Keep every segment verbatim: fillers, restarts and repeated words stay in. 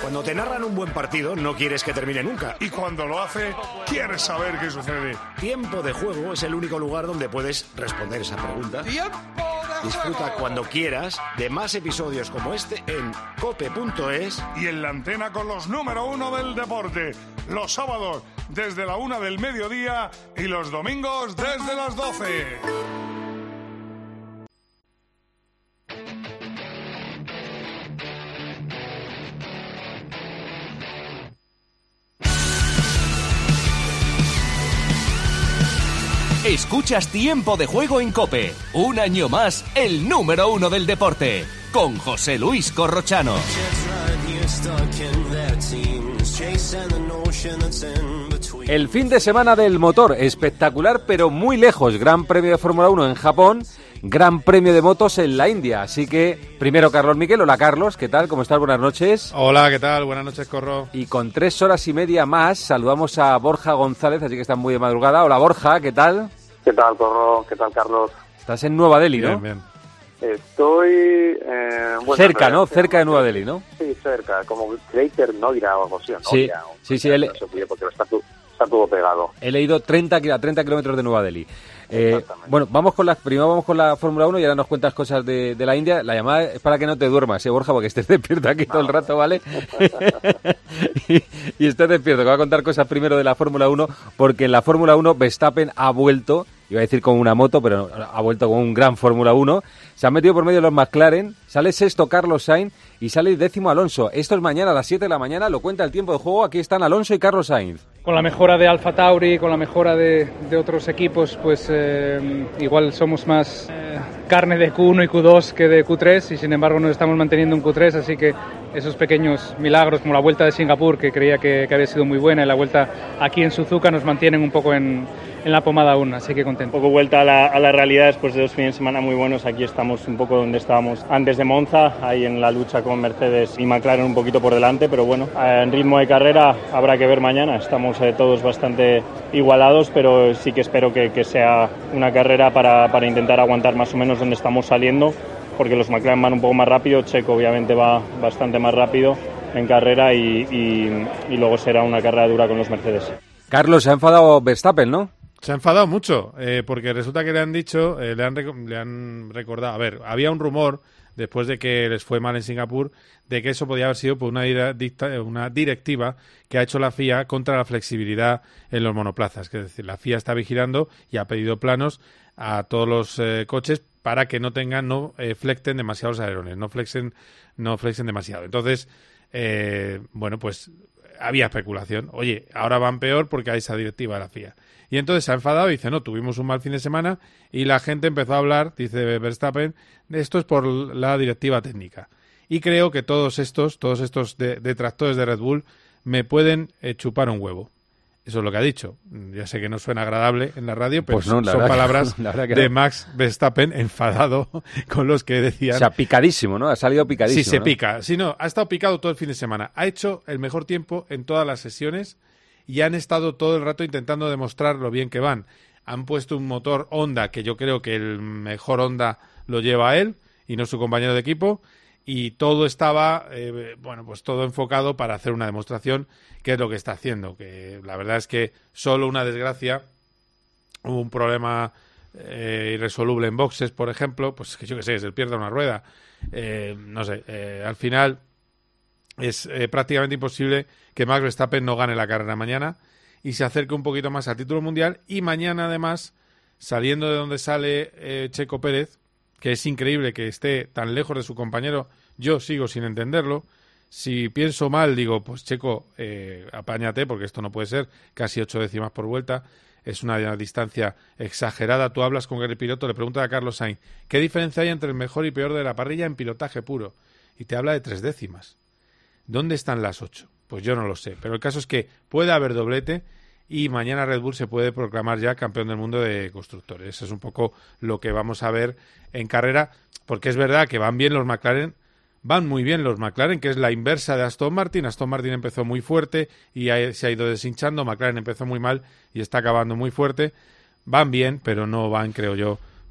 Cuando te narran un buen partido, no quieres que termine nunca. Y cuando lo hace, quieres saber qué sucede. Tiempo de Juego es el único lugar donde puedes responder esa pregunta. ¡Tiempo de Disfruta juego! cuando quieras de más episodios como este en cope punto es. Y en la antena con los número uno del deporte. Los sábados desde la una del mediodía y los domingos desde las doce. Escuchas Tiempo de Juego en COPE. Un año más, el número uno del deporte. Con José Luis Corrochano. El fin de semana del motor, espectacular pero muy lejos. Gran Premio de Fórmula uno en Japón, Gran Premio de motos en la India. Así que, primero Carlos Miquel. Hola Carlos, ¿qué tal? ¿Cómo estás? Buenas noches. Hola, ¿qué tal? Buenas noches, Corro. Y con tres horas y media más, saludamos a Borja González, así que está muy de madrugada. Hola Borja, ¿qué tal? ¿Qué tal, Corro? ¿Qué tal, Carlos? Estás en Nueva Delhi, ¿no? Bien, bien. Estoy... Eh, bueno, cerca, ¿no? Cerca de Nueva Delhi, ¿no? Sí, cerca, como Greater Noida o algo así, ¿no? Sí, Noida, sí, sí. Él... No sé, porque está, tu, está todo pegado. He leído treinta, a treinta kilómetros de Nueva Delhi. Eh, bueno, vamos con la, primero vamos con la Fórmula uno y ahora nos cuentas cosas de, de la India. La llamada es para que no te duermas, ¿eh, Borja? Porque estés despierto aquí todo el rato, ¿vale? y, y estés despierto, que va a contar cosas primero de la Fórmula uno, porque en la Fórmula uno Verstappen ha vuelto, iba a decir con una moto, pero ha vuelto con un gran Fórmula uno. Se han metido por medio de los McLaren, sale sexto Carlos Sainz y sale décimo Alonso. Esto es mañana a las siete de la mañana, lo cuenta el tiempo de juego. Aquí están Alonso y Carlos Sainz. Con la mejora de Alfa Tauri, con la mejora de, de otros equipos, pues eh, igual somos más eh, carne de Q uno y Q dos que de Q tres, y sin embargo nos estamos manteniendo en Q tres, así que esos pequeños milagros como la vuelta de Singapur, que creía que, que había sido muy buena, y la vuelta aquí en Suzuka nos mantienen un poco en, en la pomada aún, así que contento. Un poco vuelta a la, a la realidad después de dos fines de semana muy buenos. Aquí estamos un poco donde estábamos antes de Monza, ahí en la lucha con Mercedes y McLaren un poquito por delante, pero bueno, en ritmo de carrera habrá que ver mañana. Estamos eh, todos bastante igualados, pero sí que espero que, que sea una carrera para, para intentar aguantar más o menos donde estamos saliendo, porque los McLaren van un poco más rápido, Checo obviamente va bastante más rápido en carrera y, y, y luego será una carrera dura con los Mercedes. Carlos, se ha enfadado Verstappen, ¿no? Se ha enfadado mucho, eh, porque resulta que le han dicho, eh, le, han rec- le han recordado, a ver, había un rumor, después de que les fue mal en Singapur, de que eso podía haber sido por una, dicta- una directiva que ha hecho la F I A contra la flexibilidad en los monoplazas. Que es decir, la F I A está vigilando y ha pedido planos a todos los eh, coches para que no tengan, no eh, flexen demasiados alerones, no flexen, no flexen demasiado. Entonces, eh, bueno, pues había especulación. Oye, ahora van peor porque hay esa directiva de la F I A. Y entonces se ha enfadado y dice, no, tuvimos un mal fin de semana, y la gente empezó a hablar, dice Verstappen, esto es por la directiva técnica. Y creo que todos estos, todos estos de- detractores de Red Bull me pueden eh, chupar un huevo. Eso es lo que ha dicho. Ya sé que no suena agradable en la radio, pero Pues no, la son verdad que palabras no, la verdad que de no. Max Verstappen enfadado con los que decían... O sea, picadísimo, ¿no? Ha salido picadísimo. Sí, se ¿no? pica. Sí, no, ha estado picado todo el fin de semana. Ha hecho el mejor tiempo en todas las sesiones y han estado todo el rato intentando demostrar lo bien que van. Han puesto un motor Honda, que yo creo que el mejor Honda lo lleva él y no su compañero de equipo, y todo estaba, eh, bueno, pues todo enfocado para hacer una demostración, que es lo que está haciendo. Que la verdad es que solo una desgracia, hubo un problema eh, irresoluble en boxes, por ejemplo, pues que yo qué sé, se pierde una rueda. Eh, no sé, eh, al final es eh, prácticamente imposible que Max Verstappen no gane la carrera mañana y se acerque un poquito más al título mundial. Y mañana, además, saliendo de donde sale eh, Checo Pérez, que es increíble que esté tan lejos de su compañero, yo sigo sin entenderlo. Si pienso mal, digo, pues Checo, eh, apáñate, porque esto no puede ser, casi ocho décimas por vuelta, es una distancia exagerada. Tú hablas con el piloto, le preguntas a Carlos Sainz, ¿qué diferencia hay entre el mejor y peor de la parrilla en pilotaje puro? Y te habla de tres décimas. ¿Dónde están las ocho? Pues yo no lo sé, pero el caso es que puede haber doblete y mañana Red Bull se puede proclamar ya campeón del mundo de constructores. Eso es un poco lo que vamos a ver en carrera, porque es verdad que van bien los McLaren, van muy bien los McLaren, que es la inversa de Aston Martin. Aston Martin empezó muy fuerte y ha, se ha ido deshinchando, McLaren empezó muy mal y está acabando muy fuerte. Van bien, pero no van, creo yo,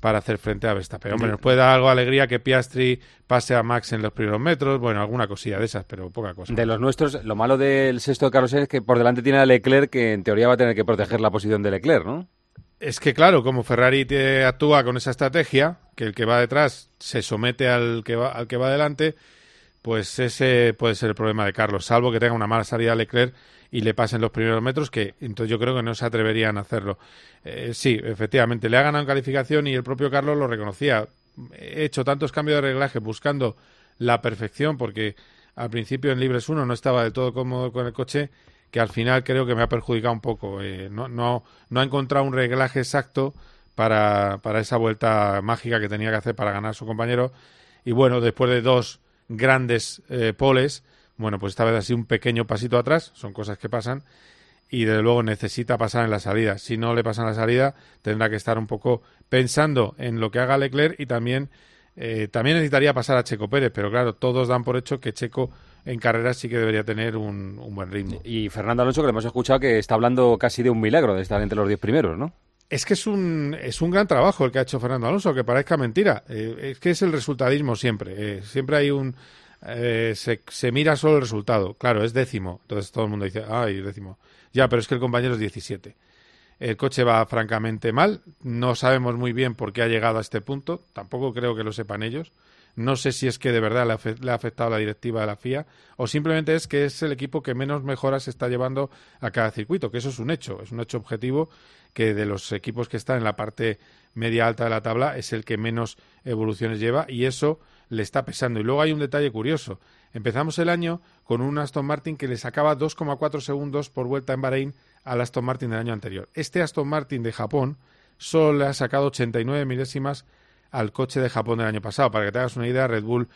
para hacer frente a Verstappen. Hombre, nos puede dar algo de alegría que Piastri pase a Max en los primeros metros, bueno, alguna cosilla de esas, pero poca cosa. De los nuestros, lo malo del sexto de Carlos es que por delante tiene a Leclerc, que en teoría va a tener que proteger la posición de Leclerc, ¿no? Es que claro, como Ferrari te actúa con esa estrategia, que el que va detrás se somete al que va, al que va delante, pues ese puede ser el problema de Carlos, salvo que tenga una mala salida a Leclerc y le pasen los primeros metros, que entonces yo creo que no se atreverían a hacerlo. Eh, sí, efectivamente, le ha ganado en calificación y el propio Carlos lo reconocía. He hecho tantos cambios de reglaje buscando la perfección, porque al principio en Libres uno no estaba del todo cómodo con el coche, que al final creo que me ha perjudicado un poco. Eh, no, no, no ha encontrado un reglaje exacto para, para esa vuelta mágica que tenía que hacer para ganar a su compañero. Y bueno, después de dos grandes eh, poles, bueno, pues esta vez ha sido un pequeño pasito atrás, son cosas que pasan, y desde luego necesita pasar en la salida. Si no le pasa en la salida, tendrá que estar un poco pensando en lo que haga Leclerc, y también, eh, también necesitaría pasar a Checo Pérez, pero claro, todos dan por hecho que Checo en carreras sí que debería tener un, un buen ritmo. Y Fernando Alonso, que le hemos escuchado que está hablando casi de un milagro de estar entre los diez primeros, ¿no? Es que es un, es un gran trabajo el que ha hecho Fernando Alonso, que parezca mentira. Eh, es que es el resultadismo siempre. Eh, siempre hay un... Eh, se, se mira solo el resultado. Claro, es décimo. Entonces todo el mundo dice, ay, décimo. Ya, pero es que el compañero es diecisiete. El coche va francamente mal. No sabemos muy bien por qué ha llegado a este punto. Tampoco creo que lo sepan ellos. No sé si es que de verdad le ha, le ha afectado la directiva de la F I A o simplemente es que es el equipo que menos mejoras se está llevando a cada circuito, que eso es un hecho, es un hecho objetivo, que de los equipos que están en la parte media alta de la tabla es el que menos evoluciones lleva, y eso le está pesando. Y luego hay un detalle curioso. Empezamos el año con un Aston Martin que le sacaba dos coma cuatro segundos por vuelta en Bahrein al Aston Martin del año anterior. Este Aston Martin de Japón solo le ha sacado ochenta y nueve milésimas al coche de Japón del año pasado. Para que te hagas una idea, Red Bull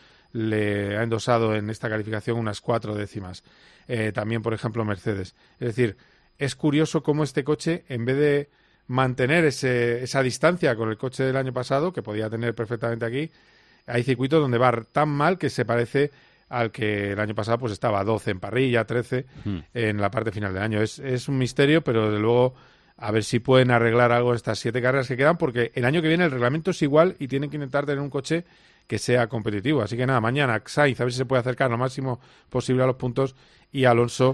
le ha endosado en esta calificación unas cuatro décimas. Eh, también, por ejemplo, Mercedes. Es decir, es curioso cómo este coche, en vez de mantener ese, esa distancia con el coche del año pasado, que podía tener perfectamente aquí, hay circuitos donde va tan mal que se parece al que el año pasado pues estaba a doce en parrilla, trece mm. en la parte final del año. Es, es un misterio, pero desde luego a ver si pueden arreglar algo estas siete carreras que quedan, porque el año que viene el reglamento es igual y tienen que intentar tener un coche que sea competitivo. Así que nada, mañana Sainz a ver si se puede acercar lo máximo posible a los puntos, y Alonso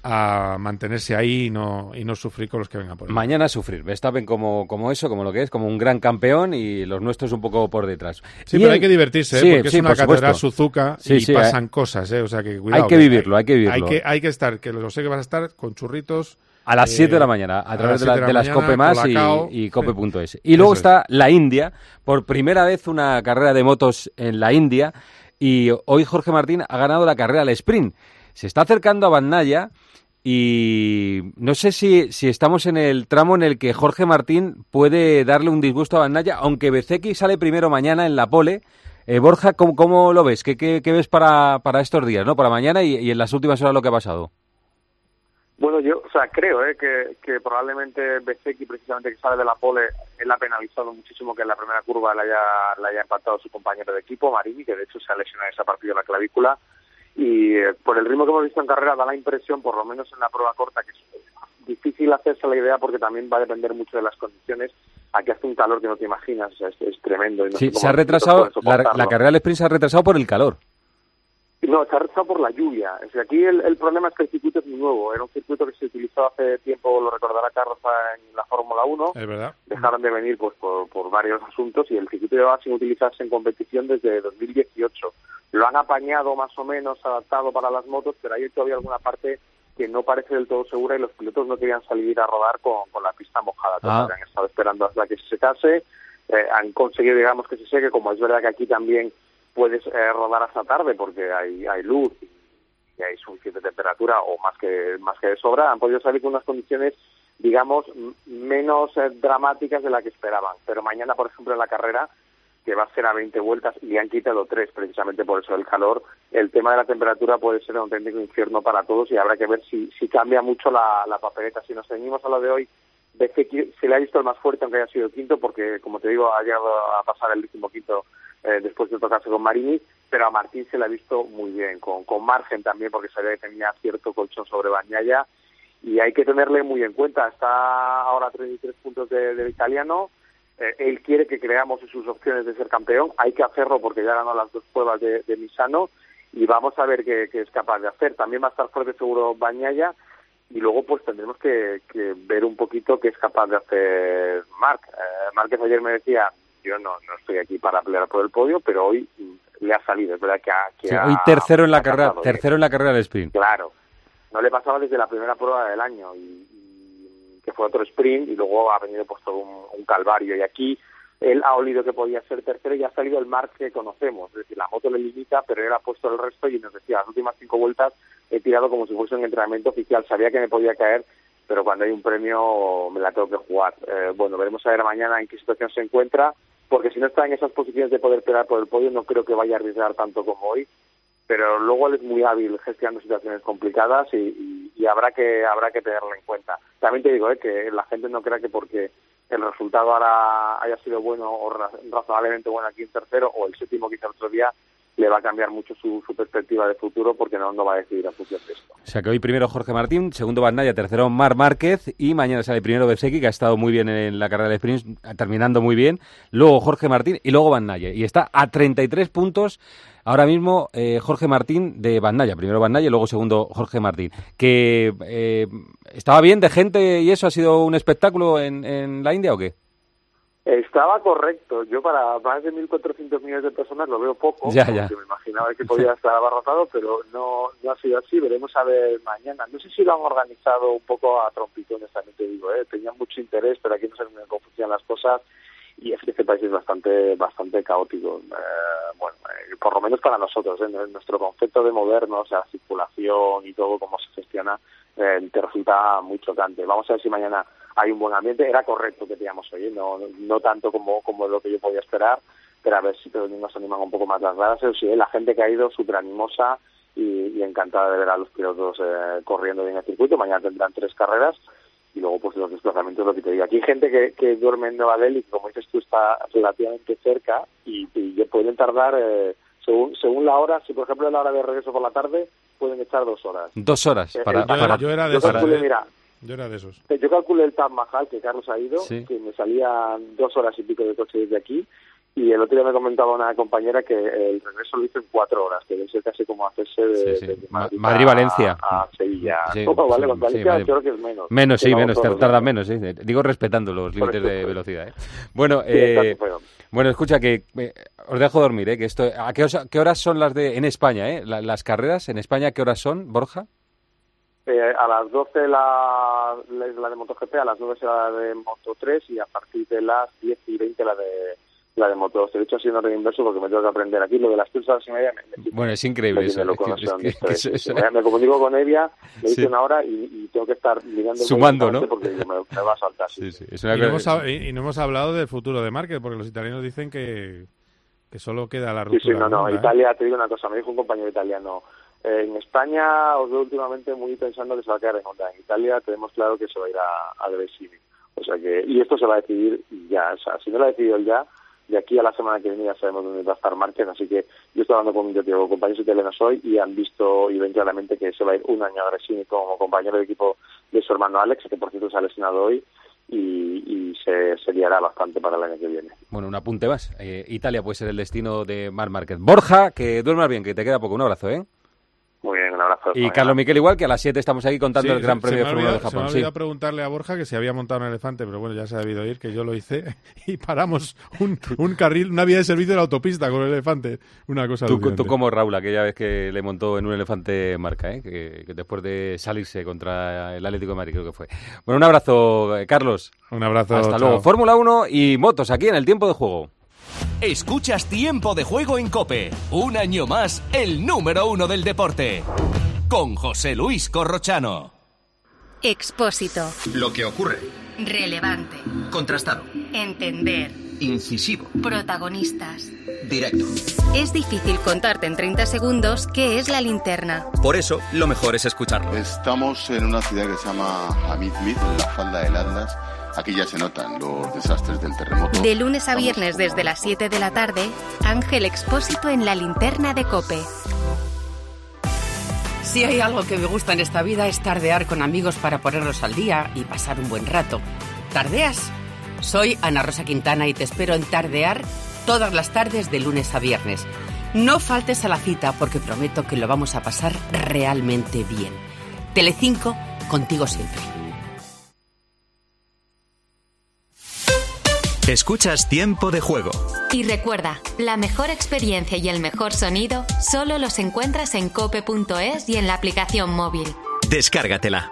a mantenerse ahí y no, y no sufrir con los que vengan por ahí. Mañana sufrir. Verstappen como, como eso, como lo que es, como un gran campeón, y los nuestros un poco por detrás. Sí, y pero el... hay que divertirse, ¿eh? Sí, porque sí, es una catedral supuesto. Suzuka sí, y sí, pasan hay... cosas, ¿eh? O sea que cuidado. Hay que vivirlo, hay, hay que vivirlo. Hay que, hay que estar, que lo sé que vas a estar con churritos. A las siete eh, de la mañana, a través a de, la, de, la de las Cope Más y, y Cope punto es. Y luego está es. la India, por primera vez una carrera de motos en la India, y hoy Jorge Martín ha ganado la carrera al sprint. Se está acercando a Bagnaia, y no sé si, si estamos en el tramo en el que Jorge Martín puede darle un disgusto a Bagnaia, aunque Bezzecchi sale primero mañana en la pole. Eh, Borja, ¿cómo, cómo lo ves? ¿Qué, qué, qué ves para, para estos días, no? Para mañana y, y en las últimas horas lo que ha pasado. Bueno, yo, o sea, creo eh, que, que probablemente Bezzecchi, precisamente que sale de la pole, él ha penalizado muchísimo que en la primera curva le haya, le haya empatado su compañero de equipo, Marini, que de hecho se ha lesionado en esa partida la clavícula. Y eh, por el ritmo que hemos visto en carrera da la impresión, por lo menos en la prueba corta, que es difícil hacerse la idea porque también va a depender mucho de las condiciones. Aquí hace un calor que no te imaginas, o sea, es, es tremendo. Y no sí, sé cómo se ha retrasado, la, la carrera del sprint se ha retrasado por el calor. No, se ha retrasado por la lluvia. O sea, aquí el, el problema es que el circuito es muy nuevo. Era un circuito que se utilizó hace tiempo, lo recordará Carlos, en la Fórmula uno. Es verdad. Dejaron de venir pues por, por varios asuntos, y el circuito llevaba sin utilizarse en competición desde dos mil dieciocho. Lo han apañado más o menos, adaptado para las motos, pero hay todavía alguna parte que no parece del todo segura, y los pilotos no querían salir a rodar con, con la pista mojada. Ah. Han estado esperando hasta que se secase. Eh, han conseguido, digamos, que se seque, como es verdad que aquí también puedes eh, rodar hasta tarde porque hay, hay luz y, y hay suficiente temperatura, o más que más que de sobra. Han podido salir con unas condiciones, digamos, m- menos eh, dramáticas de las que esperaban. Pero mañana, por ejemplo, en la carrera, que va a ser a veinte vueltas, y han quitado tres precisamente por eso del calor, el tema de la temperatura puede ser un auténtico infierno para todos, y habrá que ver si, si cambia mucho la, la papeleta. Si nos ceñimos a lo de hoy, Bezzecchi se le ha visto el más fuerte, aunque haya sido el quinto, porque, como te digo, ha llegado a pasar el décimo quinto eh, después de tocarse con Marini, pero a Martín se le ha visto muy bien, con, con margen también, porque sabía que tenía cierto colchón sobre Bagnaia, y hay que tenerle muy en cuenta. Está ahora a treinta y tres puntos de, del italiano, Eh, él quiere que creamos en sus opciones de ser campeón, hay que hacerlo porque ya ganó las dos pruebas de, de Misano y vamos a ver qué, qué es capaz de hacer. También va a estar fuerte seguro Bagnaia y luego pues tendremos que, que ver un poquito qué es capaz de hacer Marc. Eh, Márquez ayer me decía, yo no, no estoy aquí para pelear por el podio, pero hoy le ha salido, es verdad que ha... Que sí, ha hoy tercero en la carrera, bien. tercero en la carrera del sprint. Claro, no le pasaba desde la primera prueba del año y que fue otro sprint y luego ha venido pues todo un, un calvario y aquí él ha olido que podía ser tercero y ha salido el Marc que conocemos, es decir, la moto le limita pero él ha puesto el resto y nos decía, las últimas cinco vueltas he tirado como si fuese un entrenamiento oficial, sabía que me podía caer pero cuando hay un premio me la tengo que jugar. Eh, bueno, veremos a ver mañana en qué situación se encuentra, porque si no está en esas posiciones de poder pelear por el podio no creo que vaya a arriesgar tanto como hoy, pero luego él es muy hábil gestionando situaciones complicadas y, y, y habrá que habrá que tenerlo en cuenta. También te digo eh, que la gente no crea que porque el resultado ahora haya sido bueno o razonablemente bueno aquí en tercero o el séptimo quizá otro día le va a cambiar mucho su, su perspectiva de futuro porque no, no va a decidir a función de esto. O sea que hoy primero Jorge Martín, segundo Bagnaia, tercero Marc Márquez y mañana sale primero Bezzecchi, que ha estado muy bien en la carrera de sprints, terminando muy bien, luego Jorge Martín y luego Bagnaia. Y está a treinta y tres puntos ahora mismo eh, Jorge Martín de Bagnaia, primero Bagnaia y luego segundo Jorge Martín. Que eh, estaba bien de gente y eso, ¿ha sido un espectáculo en, en la India o qué? Estaba correcto. Yo para más de mil cuatrocientos millones de personas lo veo poco, ya, ya. porque me imaginaba que podía estar abarrotado, pero no, no ha sido así. Veremos a ver mañana. No sé si lo han organizado un poco a trompitones, también te digo, ¿eh? Tenían mucho interés, pero aquí no se me confundían las cosas y es que este país es bastante bastante caótico. Eh, bueno, eh, por lo menos para nosotros, ¿eh? Nuestro concepto de moderno, o sea, circulación y todo, cómo se gestiona, eh, te resulta muy chocante. Vamos a ver si mañana hay un buen ambiente. Era correcto que teníamos hoy, ¿eh? no no tanto como como lo que yo podía esperar, pero a ver si todos nos animan un poco más las gradas. Pero sí, ¿eh? La gente que ha ido súper animosa y, y encantada de ver a los pilotos eh, corriendo bien el circuito. Mañana tendrán tres carreras y luego pues los desplazamientos, lo que te digo. Aquí hay gente que, que duerme en Nueva Delhi, que como dices tú está relativamente cerca y, y pueden tardar, eh, según según la hora, si por ejemplo es la hora de regreso por la tarde, pueden echar dos horas. Dos horas. Eh, para, yo, para, yo era de yo esos. calculé, mira, Yo era de esos. yo calculé el Taj Mahal, que Carlos ha ido, sí. que me salían dos horas y pico de coche desde aquí, y el otro día me comentaba una compañera que el regreso lo hizo en cuatro horas, que debe ser casi como hacerse de, sí, sí. de Madrid, Madrid-Valencia. a, a Sevilla. Sí, ¿Cómo, vale? sí, Con Valencia sí, Madrid. creo que es menos. Menos, sí, Llegamos menos, todos tarda los menos, sí. Digo respetando los límites eso, de pues. velocidad, ¿eh? Bueno, Sí, eh, exacto, pero- bueno, escucha, que eh, os dejo dormir, ¿eh? Que esto, ¿a qué, os- qué horas son las de en España, eh? La- las carreras en España, ¿qué horas son, Borja? Eh, a las doce la, la, la de MotoGP, a las nueve será la de Moto tres y a partir de las diez y veinte la de la de Moto dos. Te he dicho así en orden inverso porque me tengo que aprender aquí. Lo de las tres horas y media me, me, Bueno, es increíble me, eso. me lo es que- conocieron es que- de que esto, eso- eh. Me, me comunico con Evia, me dice Sí. una hora y, y tengo que estar mirando el Sumando, reloj ¿no? porque me, me va a saltar. Sí, sí, es una Y no, cosa- hemos, hab- y- y no hemos hablado del futuro de Márquez, porque los italianos dicen que, que solo queda la Sí, ruptura. sí, no, no. Honda, ¿eh? Italia, te digo una cosa, me dijo un compañero italiano. Eh, en España os veo últimamente muy pensando que se va a quedar en Honda. En Italia tenemos claro que se va a ir a, a Gresini. O sea que, y esto se va a decidir ya. O sea, si no lo ha decidido él ya, de aquí a la semana que viene ya sabemos dónde va a estar Márquez. Así que yo estoy hablando con, yo digo, compañeros italianos hoy y han visto y ven claramente que se va a ir un año a Gresini como compañero de equipo de su hermano Alex, que por cierto se ha lesionado hoy. Y, y se, se liará bastante para el año que viene. Bueno, un apunte más. Eh, Italia puede ser el destino de Marc Márquez. Borja, que duermas bien, que te queda poco. Un abrazo, ¿eh? Muy bien, un abrazo. Y Carlos Miquel igual, que a las siete estamos aquí contando Sí, el Gran se- Premio se de me ha Fórmula de olvidado- Se me Japón. ha Sí. olvidado preguntarle a Borja que se había montado un elefante, pero bueno, ya se ha debido oír que yo lo hice y paramos un, un carril, una vía de servicio de la autopista con el elefante. Una cosa Tú, alucinante. tú como Raúl, aquella vez que le montó en un elefante marca, ¿eh? que, que después de salirse contra el Atlético de Madrid, creo que fue. Bueno, un abrazo, eh, Carlos. Un abrazo. Hasta chao. luego. Fórmula uno y motos aquí en el tiempo de juego. Escuchas Tiempo de Juego en COPE. Un año más, el número uno del deporte. Con José Luis Corrochano. Expósito. Lo que ocurre. Relevante. Contrastado. Entender. Incisivo. Protagonistas. Directo. Es difícil contarte en treinta segundos qué es la linterna. Por eso, lo mejor es escucharlo. Estamos en una ciudad que se llama Hamid Mid, en la falda del Atlas. Aquí ya se notan los desastres del terremoto. De lunes a viernes desde las siete de la tarde, Ángel Expósito en la linterna de COPE. Si hay algo que me gusta en esta vida es tardear con amigos para ponerlos al día y pasar un buen rato. ¿Tardeas? soy Ana Rosa Quintana y te espero en Tardear todas las tardes de lunes a viernes. No faltes a la cita porque prometo que lo vamos a pasar realmente bien. Telecinco, contigo siempre. Escuchas Tiempo de Juego. Y recuerda, la mejor experiencia y el mejor sonido solo los encuentras en cope punto es y en la aplicación móvil. Descárgatela.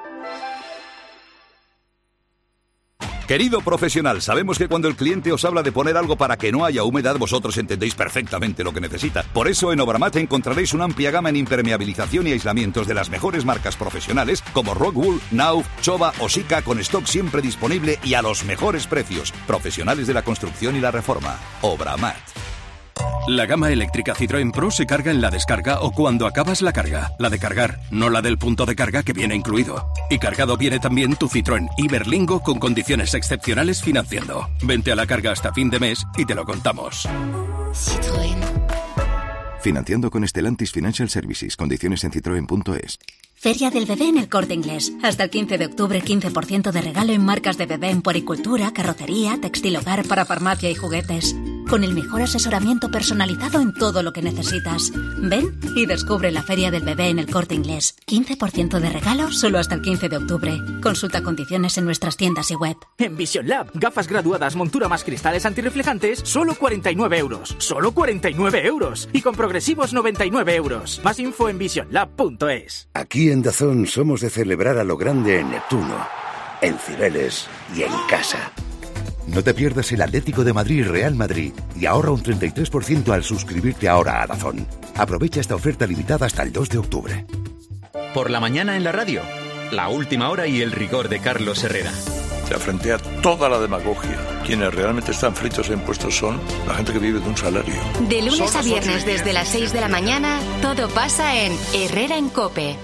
Querido profesional, sabemos que cuando el cliente os habla de poner algo para que no haya humedad, vosotros entendéis perfectamente lo que necesita. Por eso en Obramat encontraréis una amplia gama en impermeabilización y aislamientos de las mejores marcas profesionales como Rockwool, Knauf, Chova o Sika, con stock siempre disponible y a los mejores precios. Profesionales de la construcción y la reforma. Obramat. La gama eléctrica Citroën Pro se carga en la descarga o cuando acabas la carga. La de cargar, no la del punto de carga que viene incluido. Y cargado viene también tu Citroën Iberlingo con condiciones excepcionales financiando. Vente a la carga hasta fin de mes y te lo contamos. Citroën. Financiando con Stellantis Financial Services. Condiciones en citroen punto es. Feria del Bebé en El Corte Inglés. Hasta el quince de octubre, quince por ciento de regalo en marcas de bebé en puericultura, carrocería, textil hogar, para farmacia y juguetes. Con el mejor asesoramiento personalizado en todo lo que necesitas. Ven y descubre la Feria del Bebé en El Corte Inglés. quince por ciento de regalo solo hasta el quince de octubre. Consulta condiciones en nuestras tiendas y web. En Vision Lab, gafas graduadas, montura más cristales antirreflejantes, solo cuarenta y nueve euros. Solo cuarenta y nueve euros. Y con progresivos noventa y nueve euros. Más info en vision lab punto es. Aquí en Dazón somos de celebrar a lo grande en Neptuno, en Cibeles y en casa. No te pierdas el Atlético de Madrid y Real Madrid y ahorra un treinta y tres por ciento al suscribirte ahora a Dazón. Aprovecha esta oferta limitada hasta el dos de octubre. Por la mañana en la radio, la última hora y el rigor de Carlos Herrera. Se afrontea toda la demagogia. Quienes realmente están fritos en impuestos son la gente que vive de un salario. De lunes a viernes desde las seis de la mañana, todo pasa en Herrera en COPE.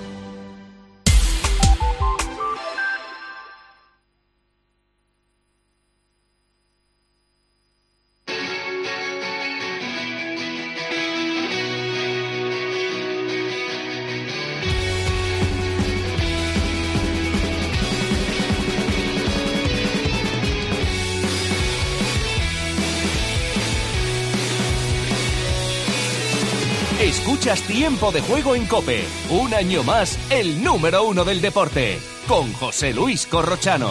Escuchas Tiempo de Juego en COPE. Un año más, el número uno del deporte. Con José Luis Corrochano.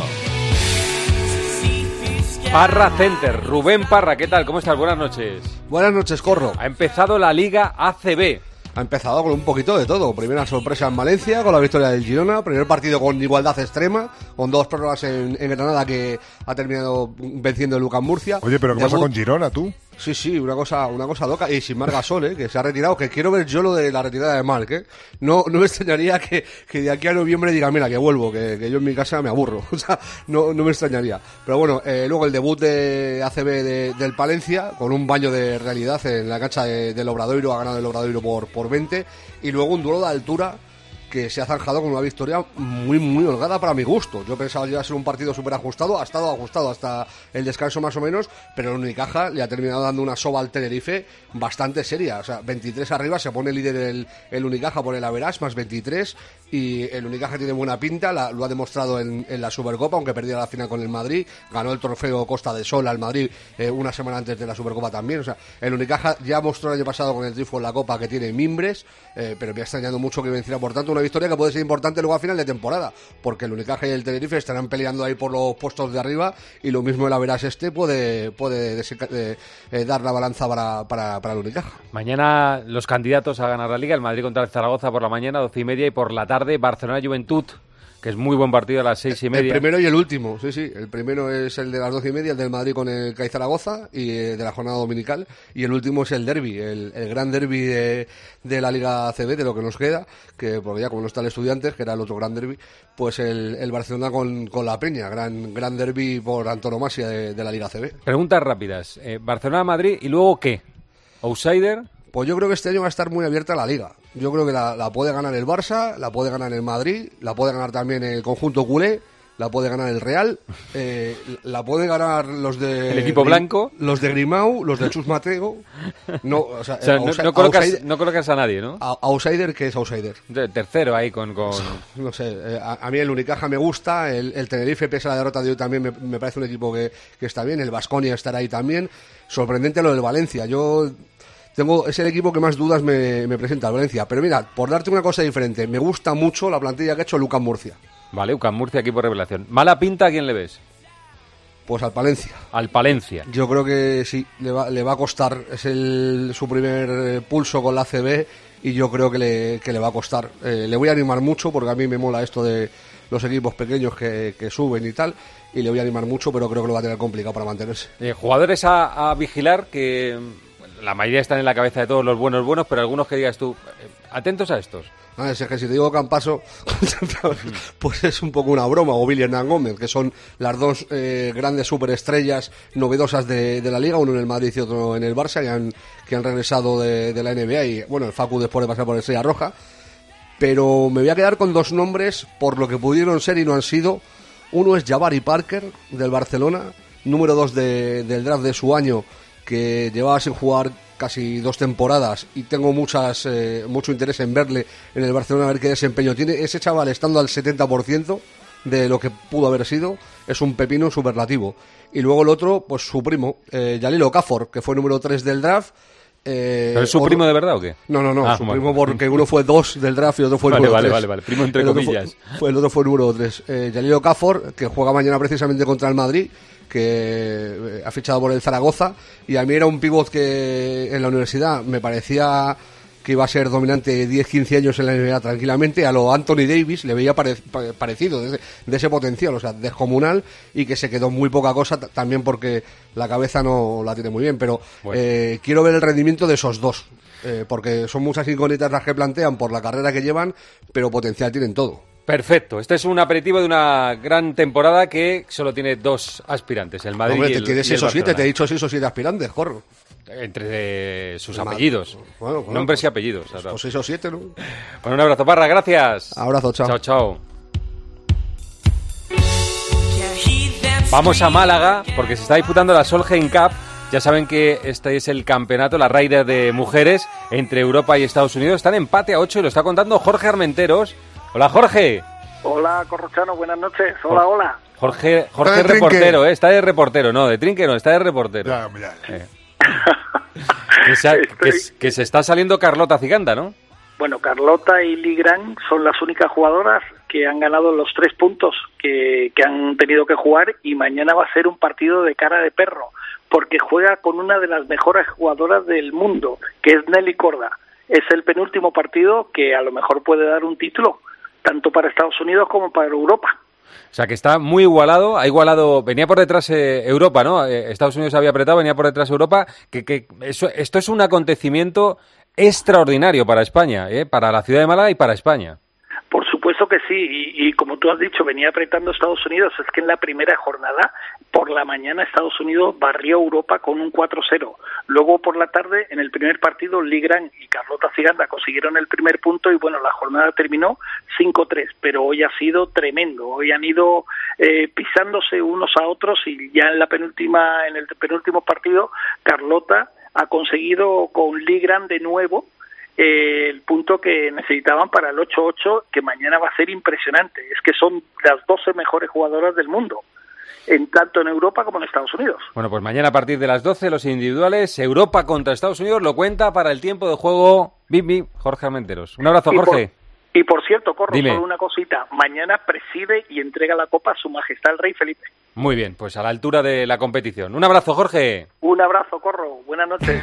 Parra Center. Rubén Parra, ¿qué tal? ¿Cómo estás? Buenas noches. Buenas noches, Corro. Ha empezado la Liga A C B. Ha empezado con un poquito de todo. Primera sorpresa en Valencia con la victoria del Girona. Primer partido con igualdad extrema, con dos prórrogas en, en Granada que ha terminado venciendo el Lucas Murcia. Oye, pero ¿qué Debut... pasa con Girona, tú? Sí, sí, una cosa, una cosa loca. Y sin Marc Gasol, ¿eh? Que se ha retirado. Que quiero ver yo lo de la retirada de Marc, ¿eh? No, no me extrañaría que, que de aquí a noviembre diga, mira, que vuelvo, que, que yo en mi casa me aburro. O sea, no, no me extrañaría. Pero bueno, eh, luego el debut de A C B de, del Palencia, con un baño de realidad en la cancha de, del Obradoiro, ha ganado el Obradoiro por, por veinte. Y luego un duelo de altura que se ha zanjado con una victoria muy, muy holgada para mi gusto. Yo pensaba que iba a ser un partido súper ajustado, ha estado ajustado hasta el descanso más o menos, pero el Unicaja le ha terminado dando una soba al Tenerife bastante seria. O sea, veintitrés arriba, se pone líder el, el Unicaja por el average, más veintitrés, y el Unicaja tiene buena pinta, la, lo ha demostrado en, en la Supercopa, aunque perdiera la final con el Madrid, ganó el trofeo Costa del Sol al Madrid eh, una semana antes de la Supercopa también. O sea, el Unicaja ya mostró el año pasado con el triunfo en la Copa que tiene mimbres, eh, pero me ha extrañado mucho que venciera, por tanto, una victoria que puede ser importante luego a final de temporada, porque el Unicaja y el Tenerife estarán peleando ahí por los puestos de arriba, y lo mismo el average este puede, puede desenca- de, eh, dar la balanza para, para, para el Unicaja. Mañana los candidatos a ganar la Liga, el Madrid contra el Zaragoza por la mañana, doce y media, y por la tarde Barcelona-Juventud, que es muy buen partido a las seis y media. El primero y el último, sí, sí. El primero es el de las doce y media, el del Madrid con el C A I Zaragoza, y eh, de la jornada dominical. Y el último es el derbi, el, el gran derbi de, de la Liga A C B, de lo que nos queda, que porque ya como no está el Estudiantes, que era el otro gran derbi, pues el, el Barcelona con, con la Peña, gran gran derbi por antonomasia de, de la Liga A C B. Preguntas rápidas. Eh, Barcelona-Madrid, ¿y luego qué? ¿Outsider? Pues yo creo que este año va a estar muy abierta la Liga. Yo creo que la, la puede ganar el Barça, la puede ganar el Madrid, la puede ganar también el conjunto culé, la puede ganar el Real, eh, la puede ganar los de... El equipo blanco. Los de Grimau, los de Chus Mateo. No, o sea, o sea, no, no, colocas, no colocas a nadie, ¿no? A, outsider, ¿qué es outsider? De tercero ahí con... con... No sé, eh, a, a mí el Unicaja me gusta, el, el Tenerife, pese a la derrota de hoy, también me, me parece un equipo que, que está bien, el Baskonia estará ahí también. Sorprendente lo del Valencia, yo... Tengo, es el equipo que más dudas me, me presenta, el Valencia. Pero mira, por darte una cosa diferente, me gusta mucho la plantilla que ha hecho Lucas Murcia. Vale, UCAM Murcia, equipo revelación. ¿Mala pinta a quién le ves? Pues al Palencia. Al Palencia. Yo creo que sí, le va, le va a costar. Es el, su primer pulso con la A C B y yo creo que le, que le va a costar. Eh, le voy a animar mucho porque a mí me mola esto de los equipos pequeños que, que suben y tal. Y le voy a animar mucho, pero creo que lo va a tener complicado para mantenerse. Eh, jugadores a, a vigilar que... La mayoría están en la cabeza de todos los buenos buenos, pero algunos que digas tú, atentos a estos. Ah, es que si te digo Campaso, pues es un poco una broma, o Billy Hernán Gómez, que son las dos eh, grandes superestrellas novedosas de, de la Liga, uno en el Madrid y otro en el Barça, que han, que han regresado de, de la N B A, y bueno, el Facu después de pasar por Estrella Roja. Pero me voy a quedar con dos nombres por lo que pudieron ser y no han sido. Uno es Jabari Parker, del Barcelona, número dos de, del draft de su año, que llevaba sin jugar casi dos temporadas y tengo muchas eh, mucho interés en verle en el Barcelona, a ver qué desempeño tiene. Ese chaval, estando al setenta por ciento de lo que pudo haber sido, es un pepino superlativo. Y luego el otro, pues su primo, eh, Jalil Okafor, que fue número tres del draft. Eh, ¿Pero es su otro... primo de verdad o qué? No, no, no, ah, su vale. primo porque uno fue dos del draft y otro fue el vale, número vale, tres. Vale, vale, primo entre el comillas. Fue, fue, el otro fue el número tres. Eh, Jalil Okafor, que juega mañana precisamente contra el Madrid, que ha fichado por el Zaragoza, y a mí era un pívot que en la universidad me parecía que iba a ser dominante diez quince años en la N B A tranquilamente. A lo Anthony Davis le veía pare, parecido, de ese, de ese potencial, o sea, descomunal, y que se quedó muy poca cosa, t- también porque la cabeza no la tiene muy bien, pero bueno. eh, quiero ver el rendimiento de esos dos, eh, porque son muchas incógnitas las que plantean por la carrera que llevan, pero potencial tienen todo. Perfecto, este es un aperitivo de una gran temporada que solo tiene dos aspirantes, el Madrid. Hombre, y el, tienes y el seis o siete, Barcelona. te he dicho seis o siete aspirantes, corro. Entre sus el apellidos, bueno, bueno, nombres pues, y apellidos. O seis o siete, ¿no? Bueno, un abrazo, Parra, gracias. Abrazo, chao. Chao, chao. Vamos a Málaga porque se está disputando la Solheim Cup. Ya saben que este es el campeonato, la Ryder de mujeres entre Europa y Estados Unidos. Están en empate a ocho y lo está contando Jorge Armenteros. Hola, Jorge. Hola, Corrochano, buenas noches. Hola, hola. Jorge, Jorge reportero, ¿eh? Está de reportero, no, de trinque no, está de reportero. Ya, ya. Eh. que, se, Estoy... que, que se está saliendo Carlota Ciganda, ¿no? Bueno, Carlota y Ligran son las únicas jugadoras que han ganado los tres puntos que, que han tenido que jugar, y mañana va a ser un partido de cara de perro, porque juega con una de las mejores jugadoras del mundo, que es Nelly Korda. Es el penúltimo partido que a lo mejor puede dar un título, tanto para Estados Unidos como para Europa. O sea, que está muy igualado, ha igualado, venía por detrás eh, Europa, ¿no? Eh, Estados Unidos había apretado, venía por detrás Europa, que, que eso, esto es un acontecimiento extraordinario para España, ¿eh? Para la ciudad de Málaga y para España. Por supuesto que sí, y, y como tú has dicho, venía apretando Estados Unidos. Es que en la primera jornada, por la mañana, Estados Unidos barrió a Europa con un cuatro cero. Luego, por la tarde, en el primer partido, Ligran y Carlota Ciganda consiguieron el primer punto, y bueno, la jornada terminó cinco tres, pero hoy ha sido tremendo. Hoy han ido eh, pisándose unos a otros, y ya en la penúltima, en el penúltimo partido, Carlota ha conseguido con Ligran de nuevo eh, el punto que necesitaban para el ocho ocho, que mañana va a ser impresionante. Es que son las doce mejores jugadoras del mundo, en tanto en Europa como en Estados Unidos. Bueno, pues mañana a partir de las doce, los individuales, Europa contra Estados Unidos, lo cuenta para el tiempo de juego Bim Bim, Jorge Armenteros. Un abrazo, Jorge. Y por cierto, Corro, Dime. solo una cosita. Mañana preside y entrega la copa a Su Majestad el Rey Felipe. Muy bien, pues a la altura de la competición. Un abrazo, Jorge. Un abrazo, Corro. Buenas noches.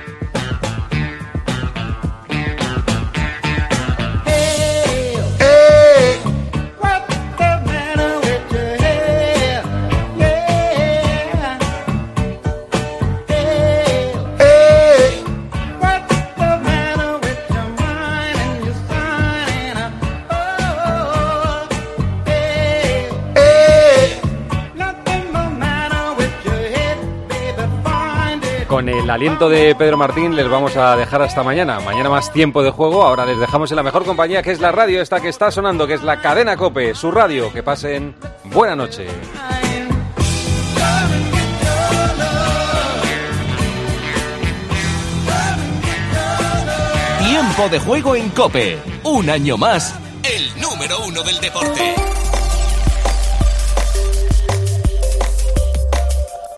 Con el el aliento de Pedro Martín les vamos a dejar hasta mañana. Mañana más tiempo de juego. Ahora les dejamos en la mejor compañía, que es la radio esta que está sonando, que es la Cadena COPE, su radio. Que pasen buena noche. Tiempo de juego en COPE. Un año más, el número uno del deporte.